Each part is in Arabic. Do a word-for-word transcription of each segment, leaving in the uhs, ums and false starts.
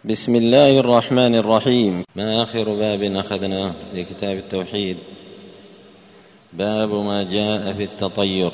بسم الله الرحمن الرحيم. ما آخر باب أخذناه في كتاب التوحيد؟ باب ما جاء في التطير.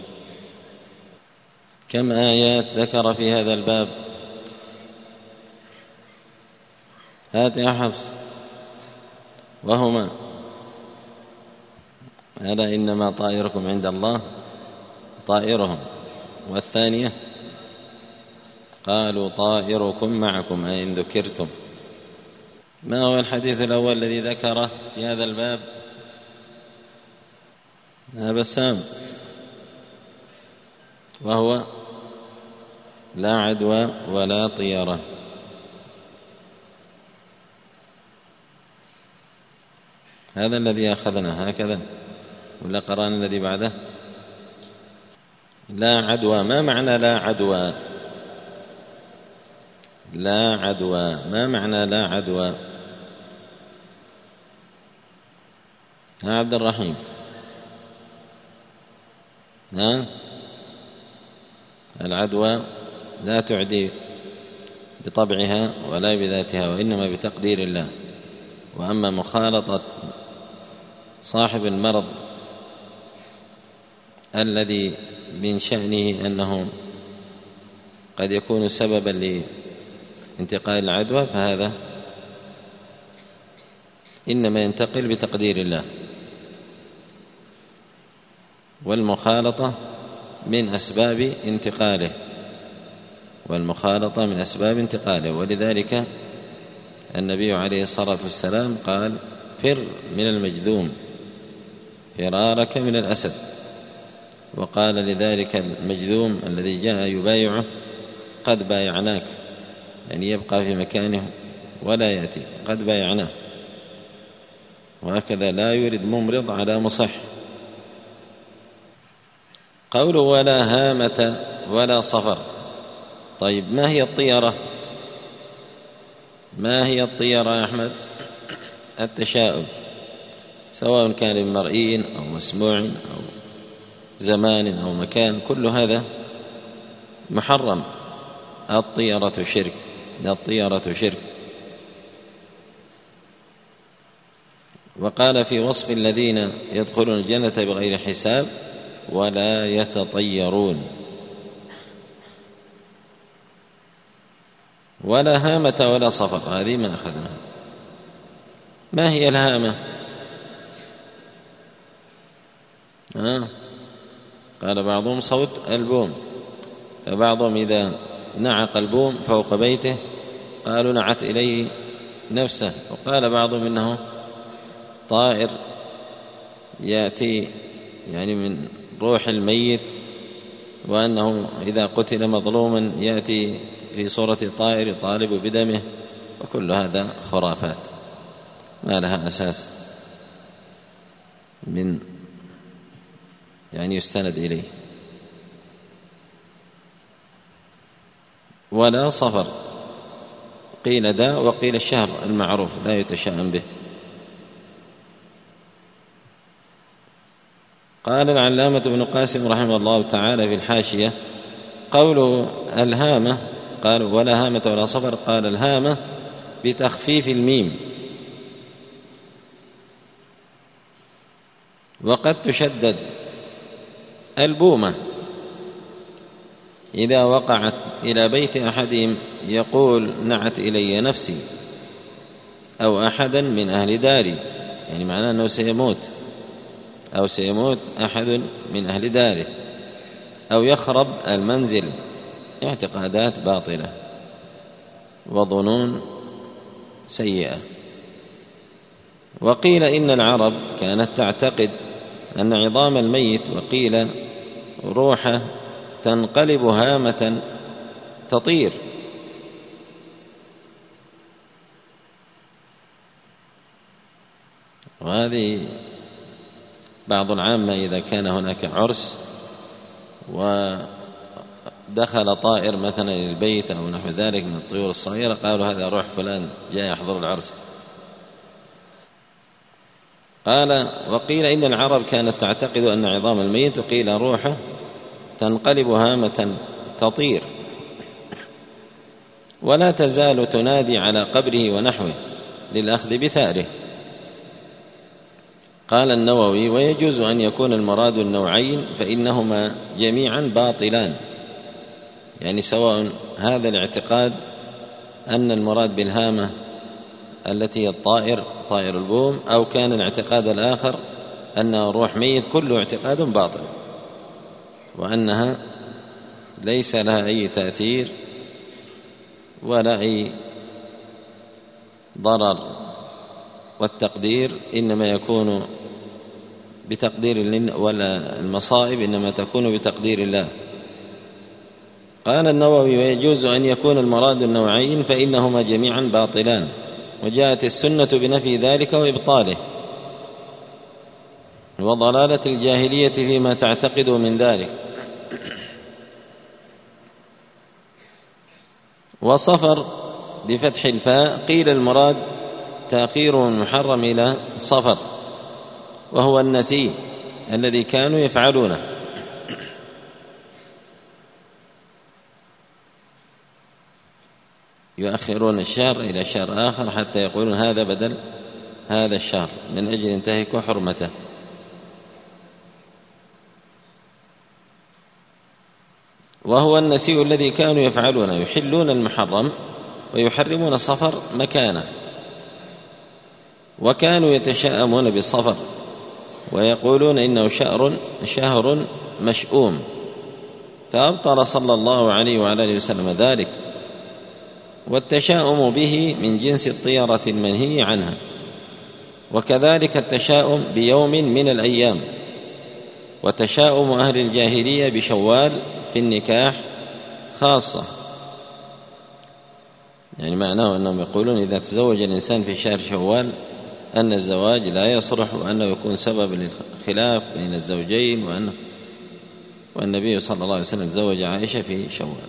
كم آيات ذكر في هذا الباب؟ هات يا حفص. وهما ألا إنما طائركم عند الله طائرهم، والثانية قالوا طائركم معكم أي إن ذكرتم. ما هو الحديث الأول الذي ذكره في هذا الباب؟ يا بسام. وهو لا عدوى ولا طيرة. هذا الذي أخذنا هكذا ولا قرأنا الذي بعده؟ لا عدوى. ما معنى لا عدوى؟ لا عدوى ما معنى لا عدوى؟ ها عبد الرحيم، ها؟ العدوى لا تعدي بطبعها ولا بذاتها، وإنما بتقدير الله. وأما مخالطة صاحب المرض الذي من شأنه أنه قد يكون سببا لانتقال العدوى، فهذا إنما ينتقل بتقدير الله، والمخالطة من أسباب انتقاله والمخالطة من أسباب انتقاله ولذلك النبي عليه الصلاة والسلام قال: فر من المجذوم فرارك من الأسد. وقال لذلك المجذوم الذي جاء يبايعه: قد بايعناك، يعني يبقى في مكانه ولا يأتي، قد بايعناه. وهكذا لا يرد ممرض على مصح. قوله ولا هامة ولا صفر. طيب ما هي الطيرة؟ ما هي الطيرة يا أحمد؟ التشاؤم، سواء كان بمرئي أو مسموع أو زمان أو مكان، كل هذا محرم. الطيرة شرك، الطيرة شرك. وقال في وصف الذين يدخلون الجنة بغير حساب: ولا يتطيرون. ولا هامة ولا صفر، هذه ما أخذناها. ما هي الهامة؟ آه. قال بعضهم صوت البوم، فبعضهم إذا نعق البوم فوق بيته قالوا نعت إليه نفسه. وقال بعضهم إنه طائر يأتي يعني من روح الميت، وأنه إذا قتل مظلوما يأتي في صورة طائر يطالب بدمه. وكل هذا خرافات ما لها أساس من يعني يستند إليه. ولا صفر، قيل داء وقيل الشهر المعروف لا يتشاءم به. قال العلامة ابن قاسم رحمه الله تعالى في الحاشية: قوله الهامة، قال ولا هامة ولا صفر، قال الهامة بتخفيف الميم، وقد تشدد. البومة إذا وقعت إلى بيت أحدهم يقول نعت إلي نفسي، أو أحدا من أهل داري، يعني معناه أنه سيموت أو سيموت أحد من أهل داره، أو يخرب المنزل. اعتقادات باطلة وظنون سيئة. وقيل إن العرب كانت تعتقد أن عظام الميت، وقيل روحه، تنقلب هامة تطير. وهذه بعض العامة إذا كان هناك عرس ودخل طائر مثلا للبيت أو نحو ذلك من الطيور الصغيرة، قالوا هذا روح فلان جاء يحضر العرس. قال وقيل إن العرب كانت تعتقد أن عظام الميت، وقيل روحه، تنقلب هامة تطير. ولا تزال تنادي على قبره ونحوه للأخذ بثأره. قال النووي: ويجوز أن يكون المراد النوعين فإنهما جميعا باطلان، يعني سواء هذا الاعتقاد أن المراد بالهامة التي هي الطائر طائر البوم، أو كان الاعتقاد الآخر أنها روح ميت، كله اعتقاد باطل، وأنها ليس لها أي تأثير ولا أي ضرر، والتقدير إنما يكون بتقدير الله، ولا المصائب إنما تكون بتقدير الله. قال النووي: ويجوز أن يكون المراد النوعين فإنهما جميعا باطلان، وجاءت السنة بنفي ذلك وإبطاله، وضلالة الجاهلية فيما تعتقد من ذلك. وصفر بفتح الفاء قيل المراد تأخير المحرم إلى صفر، وهو النسي الذي كانوا يفعلونه. يؤخرون الشهر إلى شهر آخر حتى يقولون هذا بدل هذا الشهر من أجل ينتهكوا حرمته. وهو النسي الذي كانوا يفعلونه، يحلون المحرم ويحرمون صفر مكانه. وكانوا يتشاءمون بالصفر ويقولون إنه شهر شهر مشؤوم، فأبطل صلى الله عليه وعلى آله وسلم ذلك. والتشاؤم به من جنس الطيرة المنهي عنها، وكذلك التشاؤم بيوم من الأيام. وتشاؤم أهل الجاهلية بشوال في النكاح خاصة، يعني معناه أنهم يقولون إذا تزوج الإنسان في شهر شوال أن الزواج لا يصلح، وأنه يكون سبب للخلاف بين الزوجين، وأنه والنبي صلى الله عليه وسلم زوج عائشة في شوال.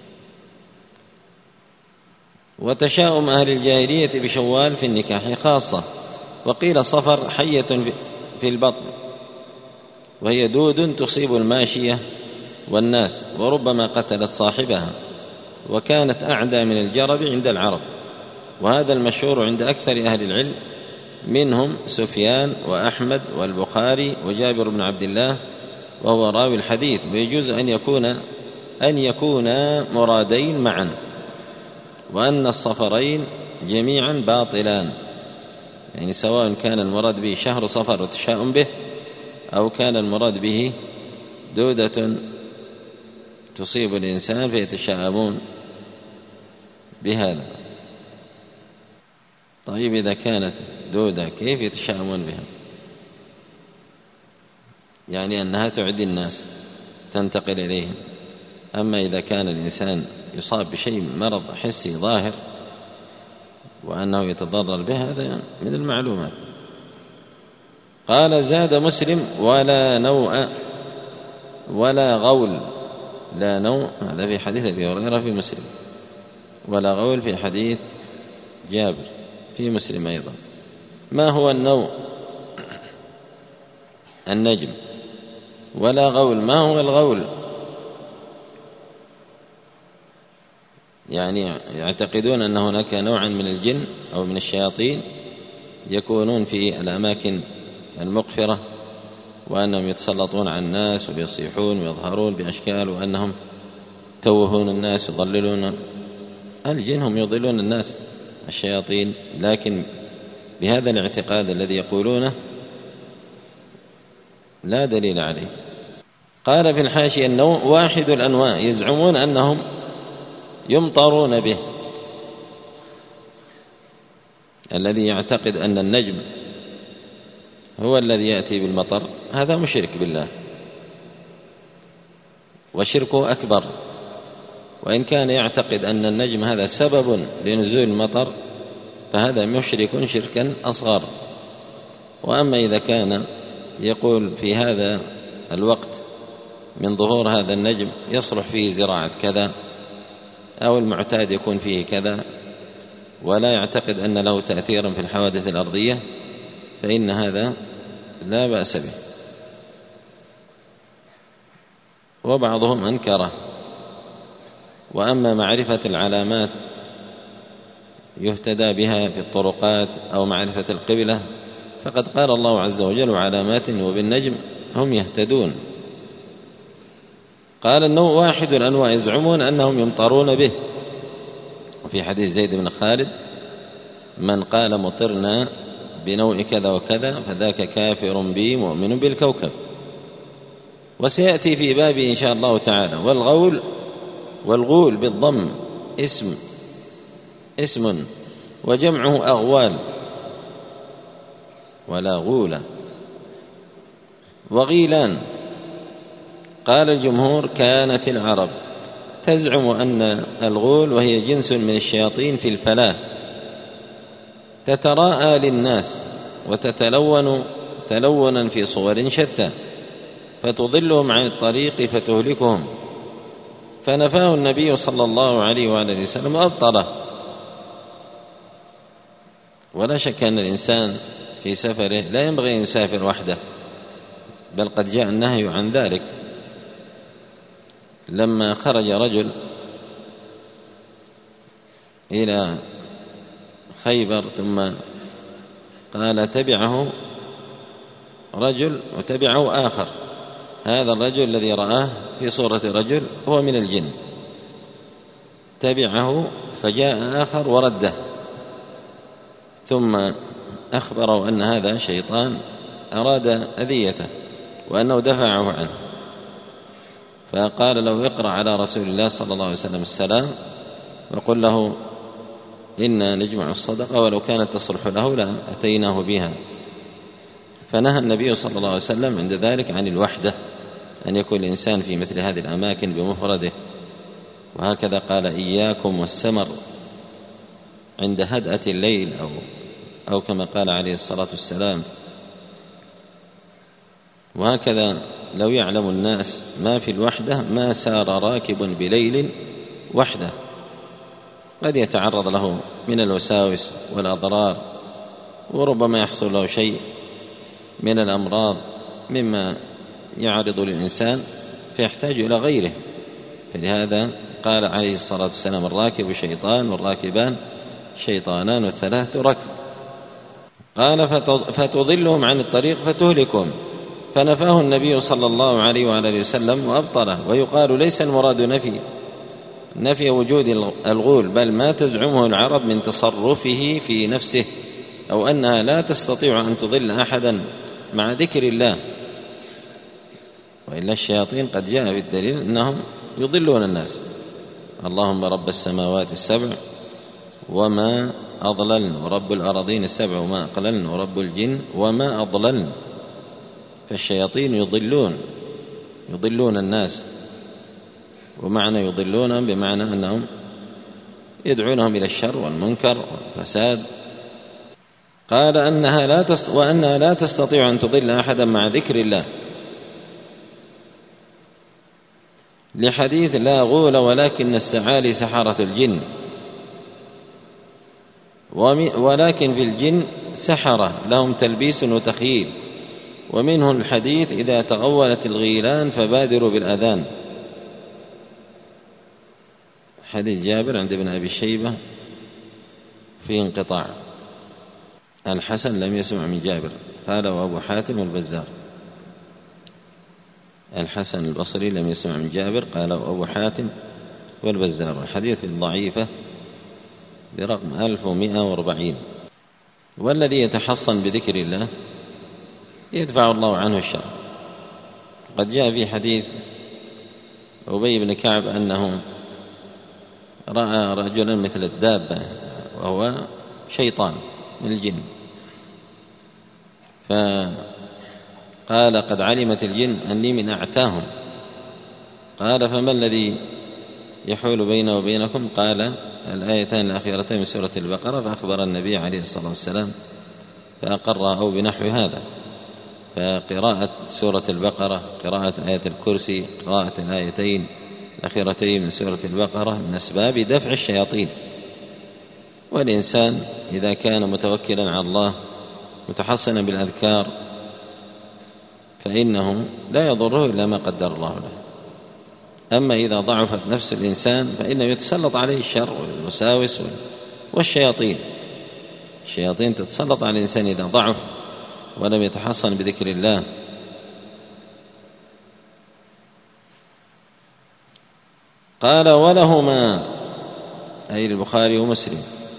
وتشاؤم أهل الجاهلية بشوال في النكاح خاصة. وقيل صفر حية في البطن، وهي دود تصيب الماشية والناس، وربما قتلت صاحبها، وكانت أعدى من الجرب عند العرب. وهذا المشهور عند أكثر أهل العلم، منهم سفيان وأحمد والبخاري وجابر بن عبد الله وهو راوي الحديث. ويجوز أن يكون أن يكونا مرادين معا، وأن الصفرين جميعا باطلان، يعني سواء كان المراد به شهر صفر وتشاؤم به، أو كان المراد به دودة تصيب الإنسان فيتشاءمون بهذا. طيب إذا كانت دودة كيف يتشاءمون بها؟ يعني أنها تعدي الناس تنتقل إليهم. أما إذا كان الإنسان يصاب بشيء مرض حسي ظاهر وأنه يتضرر به، هذا من المعلومات. قال: زاد مسلم: ولا نوء ولا غول. لا نوء هذا في حديث أبي هريرة في مسلم، ولا غول في حديث جابر في مسلم أيضا. ما هو النوء؟ النجم. ولا غول، ما هو الغول؟ يعني يعتقدون أن هناك نوعا من الجن أو من الشياطين يكونون في الأماكن المقفرة، وأنهم يتسلطون على الناس ويصيحون ويظهرون بأشكال، وأنهم توهون الناس يضللون. الجن هم يضلون الناس، الشياطين، لكن بهذا الاعتقاد الذي يقولونه لا دليل عليه. قال في الحاشية: النوء واحد الأنواع، يزعمون أنهم يمطرون به. الذي يعتقد أن النجم هو الذي يأتي بالمطر هذا مشرك بالله، وشركه أكبر. وإن كان يعتقد أن النجم هذا سبب لنزول المطر فهذا مشرك شركا أصغر. وأما إذا كان يقول في هذا الوقت من ظهور هذا النجم يصلح فيه زراعة كذا، أو المعتاد يكون فيه كذا، ولا يعتقد أن له تأثيرا في الحوادث الأرضية، فإن هذا لا بأس به. وبعضهم أنكره. وأما معرفة العلامات يهتدى بها في الطرقات أو معرفة القبلة، فقد قال الله عز وجل: وعلامات وبالنجم هم يهتدون. قال: النوع واحد الأنواع يزعمون أنهم يمطرون به. وفي حديث زيد بن خالد: من قال مطرنا بنوع كذا وكذا فذاك كافر بي مؤمن بالكوكب. وسيأتي في بابه إن شاء الله تعالى. والغول والغول بالضم اسم اسم وجمعه أغوال ولا غولة. وغيلان. قال الجمهور: كانت العرب تزعم أن الغول وهي جنس من الشياطين في الفلاة تتراءى للناس وتتلون تلونا في صور شتى فتضلهم عن الطريق فتهلكهم، فنفاه النبي صلى الله عليه وآله وسلم وأبطله. ولا شك أن الإنسان في سفره لا ينبغي أن يسافر وحده، بل قد جاء النهي عن ذلك. لما خرج رجل إلى خيبر ثم قال تبعه رجل وتبعه آخر، هذا الرجل الذي رآه في صورة رجل هو من الجن، تبعه فجاء آخر ورده، ثم أخبره أن هذا شيطان أراد أذيته وأنه دفعه عنه، فقال له: اقرأ على رسول الله صلى الله عليه وسلم السلام وقل له إنا نجمع الصدقة ولو كانت تصلح له لأتيناه بها. فنهى النبي صلى الله عليه وسلم عند ذلك عن الوحدة، أن يكون الإنسان في مثل هذه الأماكن بمفرده. وهكذا قال: إياكم والسمر عند هدأة الليل، أو أو كما قال عليه الصلاة والسلام. وهكذا لو يعلم الناس ما في الوحدة ما سار راكب بليل وحده، قد يتعرض له من الوساوس والأضرار، وربما يحصل له شيء من الأمراض مما يعرض للإنسان فيحتاج إلى غيره. فلهذا قال عليه الصلاة والسلام: الراكب شيطان والراكبان شيطانان والثلاثة ركب. قال: فتضلهم عن الطريق فتهلكهم، فنفاه النبي صلى الله عليه وآله وسلم وأبطله. ويقال: ليس المراد نفي نفي وجود الغول، بل ما تزعمه العرب من تصرفه في نفسه، أو أنها لا تستطيع أن تضل أحدا مع ذكر الله. وإلا الشياطين قد جاء في الدليل أنهم يضلون الناس: اللهم رب السماوات السبع وما أضللن، ورب الأراضين السبع وما أقللن، ورب الجن وما أضللن. فالشياطين يضلون يضلون الناس، ومعنى يضلونهم بمعنى أنهم يدعونهم إلى الشر والمنكر والفساد. قال: أنها لا تست... وأنها لا تستطيع أن تضل أحدا مع ذكر الله، لحديث: لا غول ولكن السعالي سحرة الجن، ولكن في الجن سحرة لهم تلبيس وتخييل. ومنه الحديث: إذا تغولت الغيلان فبادروا بالأذان. حديث جابر عند ابن أبي شيبة في انقطاع. الحسن لم يسمع من جابر، قال وأبو حاتم البزار. الحسن البصري لم يسمع من جابر، قال وأبو حاتم والبزار. الحديث الضعيفة برقم ألف ومئة وأربعين. والذي يتحصن بذكر الله يدفع الله عنه الشر. قد جاء في حديث أبي بن كعب أنه رأى رجلا مثل الدابة وهو شيطان من الجن، فقال: قد علمت الجن أني من أعتاهم. قال: فما الذي يحول بيني وبينكم؟ قال: الآيتان الأخيرتين من سورة البقرة. فأخبر النبي عليه الصلاة والسلام فأقر أو بنحو هذا. فقراءة سورة البقرة، قراءة آية الكرسي، قراءة الآيتين الأخيرتين من سورة البقرة من أسباب دفع الشياطين. والإنسان إذا كان متوكلا على الله متحصنا بالأذكار فإنه لا يضره إلا ما قدر الله له. أما إذا ضعفت نفس الإنسان فإنه يتسلط عليه الشر والوساوس والشياطين. الشياطين تتسلط على الإنسان إذا ضعف ولم يتحصن بذكر الله. قال ولهما أي البخاري ومسلم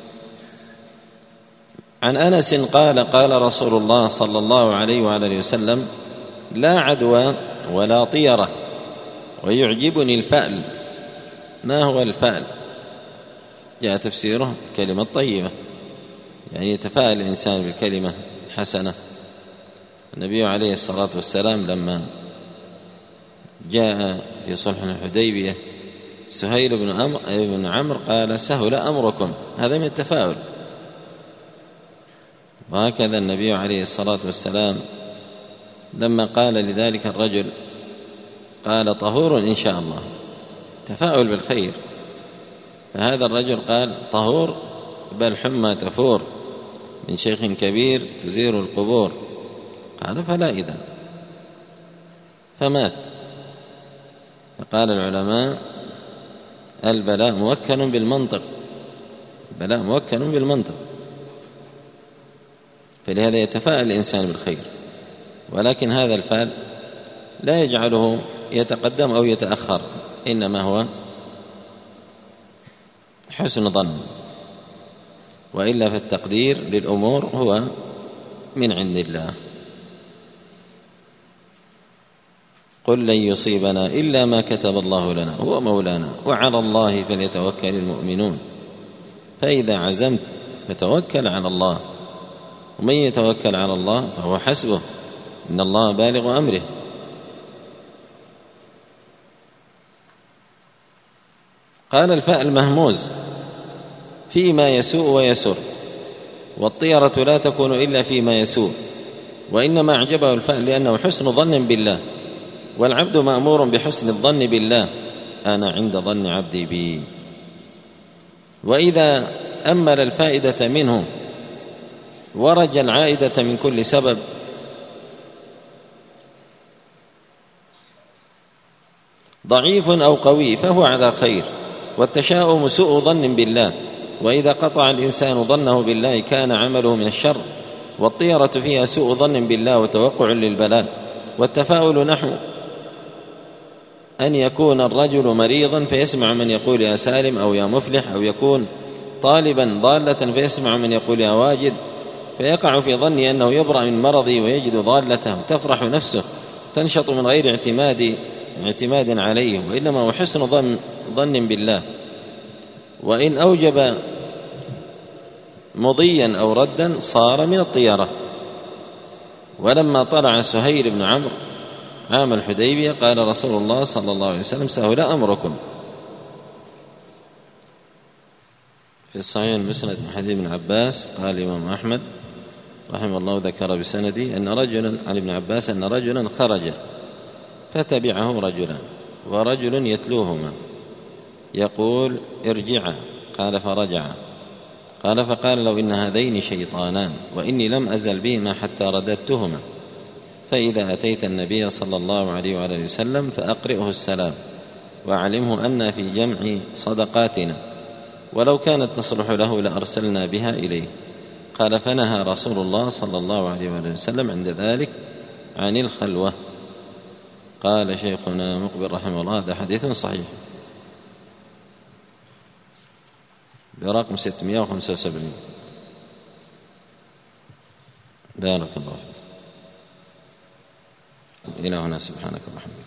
عن أنس قال قال رسول الله صلى الله عليه وآله وسلم لا عدوى ولا طيرة ويعجبني الفأل. ما هو الفأل؟ جاء تفسيره كلمة طيبة، يعني يتفاءل الإنسان بالكلمة حسنة. النبي عليه الصلاة والسلام لما جاء في صلح الحديبية سهيل بن عمرو قال سهل أمركم، هذا من التفاؤل. وهكذا النبي عليه الصلاة والسلام لما قال لذلك الرجل قال طهور إن شاء الله، تفاؤل بالخير. فهذا الرجل قال طهور بل حمى تفور من شيخ كبير تزير القبور. قال فلا إذن، فمات. فقال العلماء البلاء موكل بالمنطق، البلاء موكل بالمنطق، فلهذا يتفاءل الإنسان بالخير، ولكن هذا الفعل لا يجعله يتقدم أو يتأخر، إنما هو حسن ظن، وإلا فالتقدير للأمور هو من عند الله. قل لن يصيبنا إلا ما كتب الله لنا هو مولانا وعلى الله فليتوكل المؤمنون. فإذا عزمت فتوكل على الله، ومن يتوكل على الله فهو حسبه، إن الله بالغ أمره. قال الفأل مهموز فيما يسوء ويسر، والطيرة لا تكون إلا فيما يسوء، وإنما أعجبه الفأل لأنه حسن ظن بالله، والعبد مأمور بحسن الظن بالله، أنا عند ظن عبدي بي. وإذا أمل الفائدة منه ورجى العائدة من كل سبب ضعيف أو قوي فهو على خير. والتشاؤم سوء ظن بالله، وإذا قطع الإنسان ظنه بالله كان عمله من الشر. والطيرة فيها سوء ظن بالله وتوقع للبلاء. والتفاؤل نحو أن يكون الرجل مريضا فيسمع من يقول يا سالم أو يا مفلح، أو يكون طالبا ضالة فيسمع من يقول يا واجد، فيقع في ظني أنه يبرأ من مرضي ويجد ضالته، تفرح نفسه، تنشط من غير اعتماد اعتماد عليه، وإنما هو حسن ظن ظن بالله. وإن أوجب مضيا أو ردا صار من الطيرة. ولما طلع سهيل بن عمرو عام الحديبية قال رسول الله صلى الله عليه وسلم سهل أمركم. في الصحيح المسند من حديث ابن عباس قال الإمام أحمد رحمه الله ذكر بسندي أن رجلا عن ابن عباس أن رجلا خرج فتبعه رجلان ورجل يتلوهما يقول ارجعا، قال فرجعا. قال فقال لو إن هذين شيطانان وإني لم أزل بهما حتى رددتهما، فإذا أتيت النبي صلى الله عليه وآله وسلم فأقرئه السلام وأعلمه أن في جمع صدقاتنا، ولو كانت تصلح له لأرسلنا بها إليه. قال فنهى رسول الله صلى الله عليه وآله وسلم عند ذلك عن الخلوة. قال شيخنا مقبل رحمه الله هذا حديث صحيح برقم ستمائة وخمسة وسبعين. بارك الله فيك. إلى هنا سبحانك اللهم.